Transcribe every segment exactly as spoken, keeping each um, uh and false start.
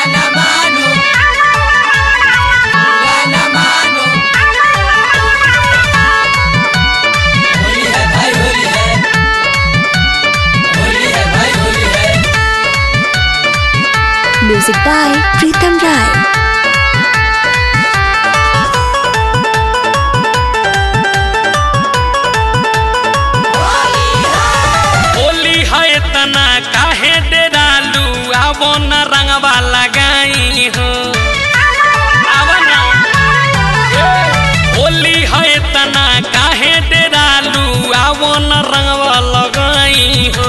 Music by Pritam Rai. Holi है तना काहे डेरालू आवो न रंगवा लगाई हो। होली है तना काहे डेरालू आवो न रंगवा लगाई हो।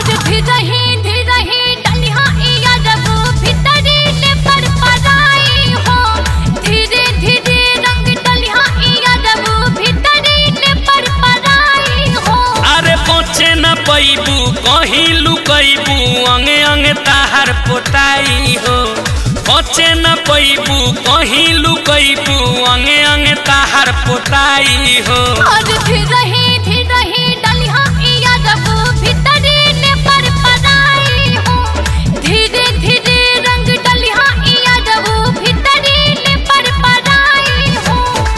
पैबू कहीं लुकैबू अंगे अंगे ताहार पोताई हो। बचे न पैबू कहीं लुकैबू अंगे अंगे ताहार पोताई हो। धीरे धीरे रंग डलिहा यादव भीतरी ले पर पराई हो।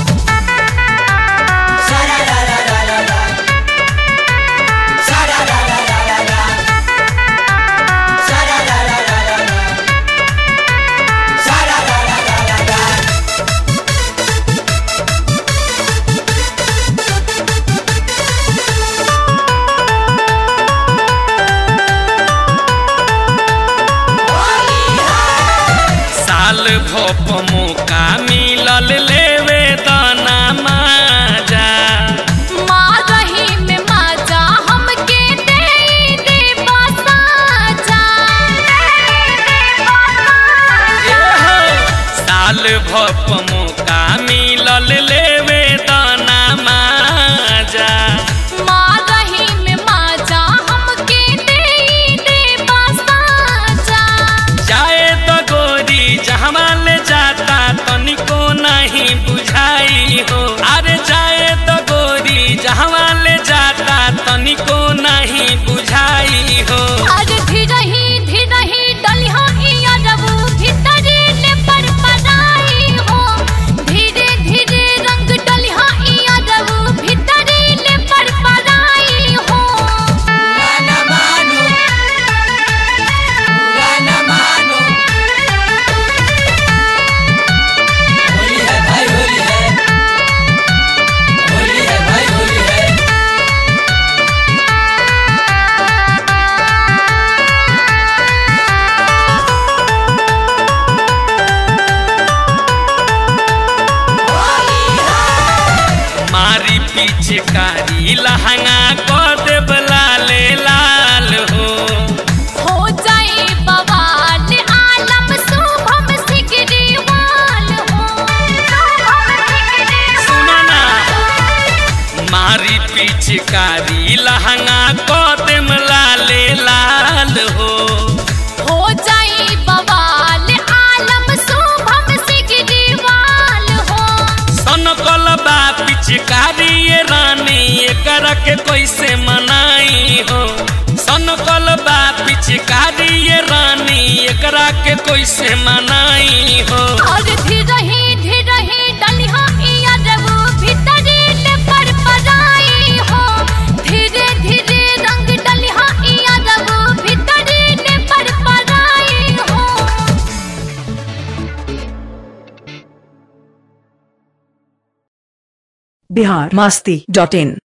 भोप मौका मिलल लेवे दाना माजा मारही में माजा हमके दे दे बसाजा। साल भोप मौका मिलल लेवे दाना माजा मारही में माजा हमके दे दे बसाजा। जाए तो गोरी जहवा जाता तनिको नहीं बुझाई हो। अरे जाए तो गोरी जहवा ले जाता तनिको नहीं बुझाई हो। अरे धीरही धीरही डलिहा यादव भीतरी ले पर पराई हो। धीरे धीरे रंग डलिहा यादव भीतरी ले पर पराई हो। गाना मानो गाना मानो पिचकारी लहंगा को देव लाले लाल हो। हो जाए बवाल आलम शुभम सिगरीवाल हो। सुनो ना मारी पिचकारी लहंगा को देव लाले लाल हो। हो जाए बवाल आलम शुभम सिगरीवाल हो। सन कलबा पिचकारी रानी एकरा के कैसे मनाई हो। सन कलबा पिचकारी रानी एकरा के कैसे मनाई हो। और धीरही धीरही डलिहा यादव भीतरी ले पर पराई हो। धीरे धीरे रंग डलिहा यादव भीतरी ले पर पराई हो। बिहार मस्ती डॉट इन